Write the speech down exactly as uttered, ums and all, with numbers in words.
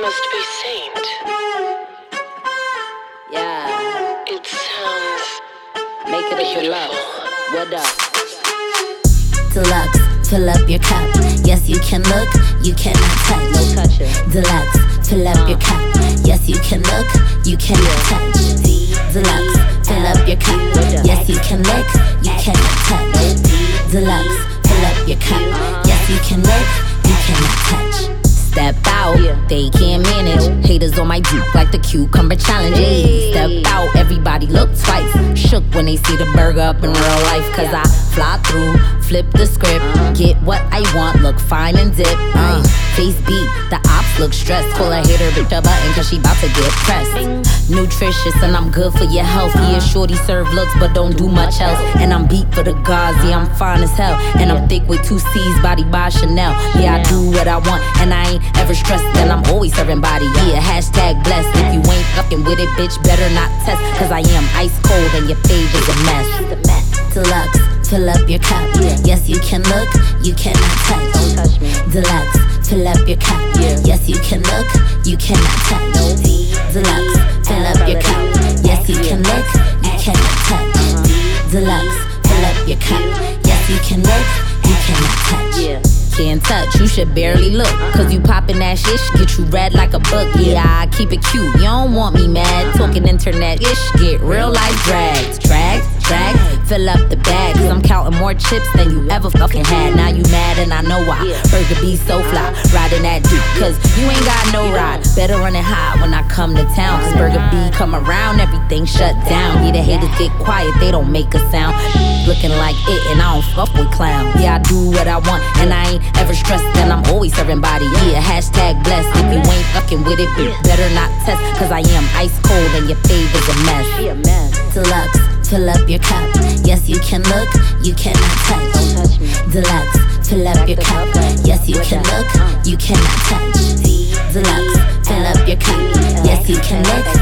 must be Saint. Yeah. It sounds Make it a beautiful. deluxe. What up? Deluxe, fill up your cup. Yes, you can look, you cannot touch. No touching. Deluxe, fill up your cup. Yes, you can look, you cannot touch. Deluxe, fill up your cup. Yes, you can look, you cannot touch. Deluxe, fill up your cup. Yes, you can look, you cannot touch. Step out, they can't manage. Haters on my Duke like the cucumber challenge. Ay, step out, everybody look twice. Shook when they see the burger up in real life. Cause I fly through, flip the script, get what I want, look fine and dip. Uh, face beat, the ops look stressed. Pull a hater, bitch a button cause she bout to get pressed. Nutritious and I'm good for your health. Yeah, shorty serve looks but don't do much else. And I'm beat for the gods, yeah, I'm fine as hell. And I'm thick with two C's, body by Chanel. Yeah, I do what I want and I ain't ever stressed. And I'm always serving body, yeah, hashtag blessed. If you ain't fucking with it, bitch, better not test. Cause I am ice cold and your fave is a mess. Deluxe, fill up your cup. Yes, you can look, you cannot touch. Don't touch me. Deluxe, fill up your cup. Yes, you can look, you cannot touch. Deluxe, fill up your cup. Yes, you can look, you cannot touch. Deluxe, fill up your cup. Yes, you can look, you cannot touch. Yeah. Can't touch, you should barely look. Cause you poppin' that shit, get you red like a book. Yeah, I keep it cute, you don't want me mad. Talking internet-ish, get real life drags. Drag, drag, fill up the bag. Cause I'm counting more chips than you ever fucking had. Now you mad and I know why. Burger be so fly, riding that Duke. Cause you ain't got no ride. Better running high when I come to town. Cause Burger B come around, everything shut down. Yeah, the haters get quiet, they don't make a sound. Looking like it and I don't fuck with clowns. Yeah, I do what I want and I ain't ever stressed, and I'm always serving body. Yeah, hashtag blessed. If you ain't fucking with it, bitch, better not test. Cause I am ice cold and your fave is a mess. Deluxe, fill up your cup. Yes, you can look, you cannot touch. Don't touch me. Deluxe, fill up your cup. Yes, you can look, you cannot touch. Deluxe, fill up your cup. Yes, you can look,